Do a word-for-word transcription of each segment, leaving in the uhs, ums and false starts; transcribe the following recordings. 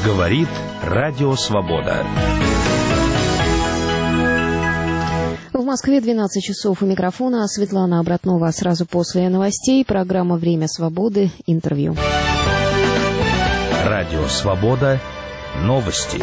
Говорит Радио Свобода. В Москве двенадцать часов у микрофона. Светлана Обратнова. Сразу после новостей программа «Время свободы». Интервью. Радио Свобода. Новости.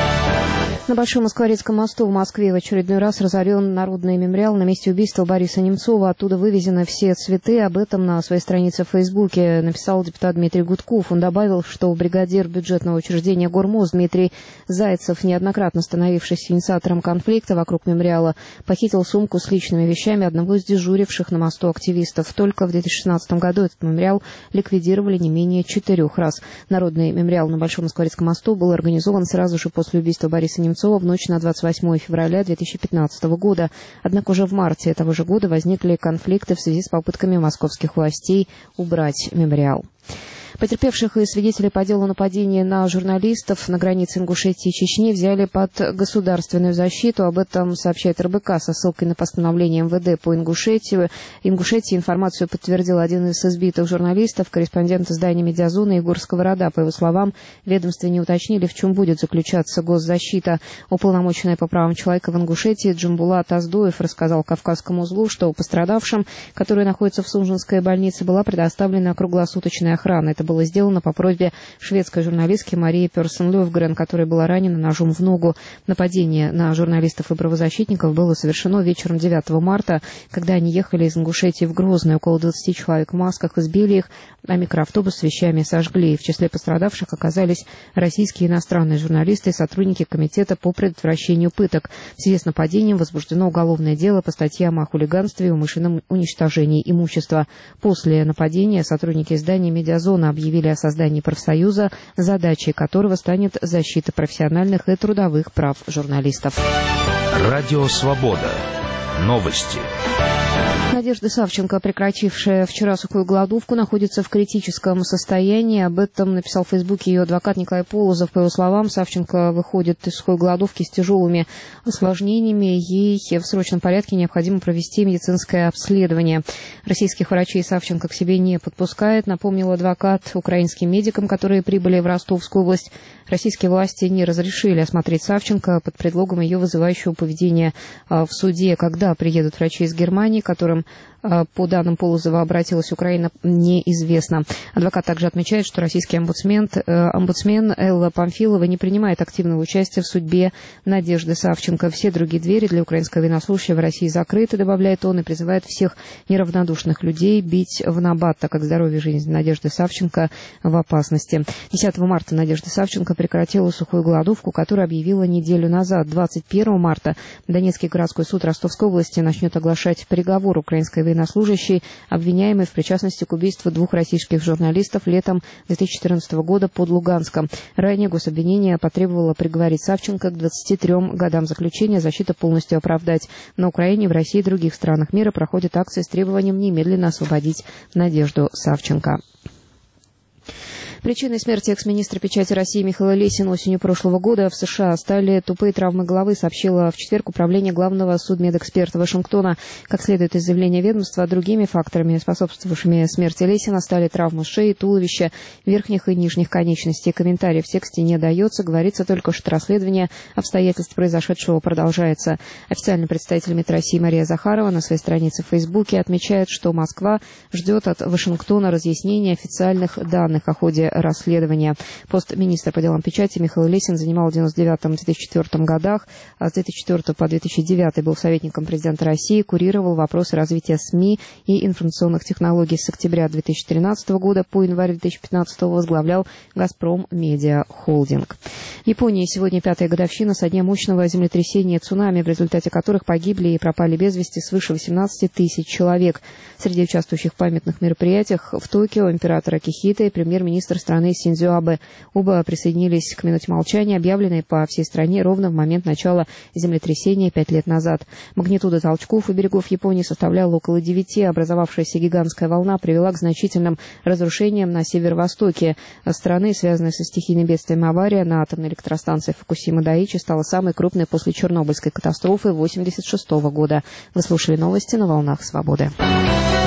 На Большом Москворецком мосту в Москве в очередной раз разорен народный мемориал на месте убийства Бориса Немцова. Оттуда вывезены все цветы. Об этом на своей странице в Фейсбуке написал депутат Дмитрий Гудков. Он добавил, что бригадир бюджетного учреждения «Гормоз» Дмитрий Зайцев, неоднократно становившийся инициатором конфликта вокруг мемориала, похитил сумку с личными вещами одного из дежуривших на мосту активистов. Только в две тысячи шестнадцатом году этот мемориал ликвидировали не менее четырех раз. Народный мемориал на Большом Москворецком мосту был организован сразу же после убийства Бориса Немцова в ночь на двадцать восьмое февраля две тысячи пятнадцатого года. Однако уже в марте этого же года возникли конфликты в связи с попытками московских властей убрать мемориал. Потерпевших и свидетелей по делу нападения на журналистов на границе Ингушетии и Чечни взяли под государственную защиту. Об этом сообщает эр бэ ка со ссылкой на постановление эм вэ дэ по Ингушетию. Ингушетии информацию подтвердил один из избитых журналистов, корреспондент издания «Медиазона» Егор Сковорода. По его словам, в ведомстве не уточнили, в чем будет заключаться госзащита. Уполномоченный по правам человека в Ингушетии Джамбулат Аздоев рассказал Кавказскому узлу, что пострадавшим, которые находятся в Сунжинской больнице, была предоставлена круглосуточная охрана. Это было сделано по просьбе шведской журналистки Марии Персон-Лёвгрен, которая была ранена ножом в ногу. Нападение на журналистов и правозащитников было совершено вечером девятого марта, когда они ехали из Ингушетии в Грозный. Около двадцати человек в масках избили их, а микроавтобус с вещами сожгли. В числе пострадавших оказались российские и иностранные журналисты и сотрудники Комитета по предотвращению пыток. В связи с нападением возбуждено уголовное дело по статьям о хулиганстве и умышленном уничтожении имущества. После нападения сотрудники издания «Медиазона» объявили о создании профсоюза, задачей которого станет защита профессиональных и трудовых прав журналистов. Радио Свобода. Новости. Надежда Савченко, прекратившая вчера сухую голодовку, находится в критическом состоянии. Об этом написал в Фейсбуке ее адвокат Николай Полозов. По его словам, Савченко выходит из сухой голодовки с тяжелыми осложнениями. Ей в срочном порядке необходимо провести медицинское обследование. Российских врачей Савченко к себе не подпускает, напомнил адвокат. Украинским медикам, которые прибыли в Ростовскую область, российские власти не разрешили осмотреть Савченко под предлогом ее вызывающего поведения в суде. Когда приедут врачи из Германии, которым, по данным Полозова, обратилась Украина, неизвестно. Адвокат также отмечает, что российский омбудсмен, омбудсмен Элла Памфилова не принимает активного участия в судьбе Надежды Савченко. Все другие двери для украинского военнослужащего в России закрыты, добавляет он, и призывает всех неравнодушных людей бить в набат, так как здоровье и жизнь Надежды Савченко в опасности. десятого марта Надежда Савченко прекратила сухую голодовку, которую объявила неделю назад. двадцать первого марта Донецкий городской суд Ростовской области начнет оглашать приговор украинской военнослужащей, обвиняемой в причастности к убийству двух российских журналистов летом две тысячи четырнадцатого года под Луганском. Ранее гособвинение потребовало приговорить Савченко к двадцати трем годам заключения, защита полностью оправдать. На Украине, в России и других странах мира проходят акции с требованием немедленно освободить Надежду Савченко. Причиной смерти экс-министра печати России Михаила Лесина осенью прошлого года в США стали тупые травмы головы, сообщило в четверг управление главного судмедэксперта Вашингтона. Как следует из заявления ведомства, другими факторами, способствовавшими смерти Лесина, стали травмы шеи, туловища, верхних и нижних конечностей. Комментариев в тексте не дается, говорится только, что расследование обстоятельств произошедшего продолжается. Официальный представитель МИД России Мария Захарова на своей странице в Фейсбуке отмечает, что Москва ждет от Вашингтона разъяснения официальных данных о ходе расследования. Пост министра по делам печати Михаил Лесин занимал в девяносто девятом — две тысячи четвёртом годах, а с две тысячи четвёртого по две тысячи девятый был советником президента России, курировал вопросы развития СМИ и информационных технологий. С октября две тысячи тринадцатого года по январь две тысячи пятнадцатого возглавлял «Газпром Медиа Холдинг». В Японии сегодня пятая годовщина со дня мощного землетрясения и цунами, в результате которых погибли и пропали без вести свыше восемнадцати тысяч человек. Среди участвующих в памятных мероприятиях в Токио император Акихито и премьер-министр страны Синдзо Абе. Оба присоединились к минуте молчания, объявленной по всей стране ровно в момент начала землетрясения пять лет назад. Магнитуда толчков у берегов Японии составляла около девяти. Образовавшаяся гигантская волна привела к значительным разрушениям на северо-востоке страны, связанной со стихийным бедствием. Авария на атомной электростанции Фукусима-Дайичи стала самой крупной после Чернобыльской катастрофы тысяча девятьсот восемьдесят шестого года. Вы слушали новости на волнах Свободы.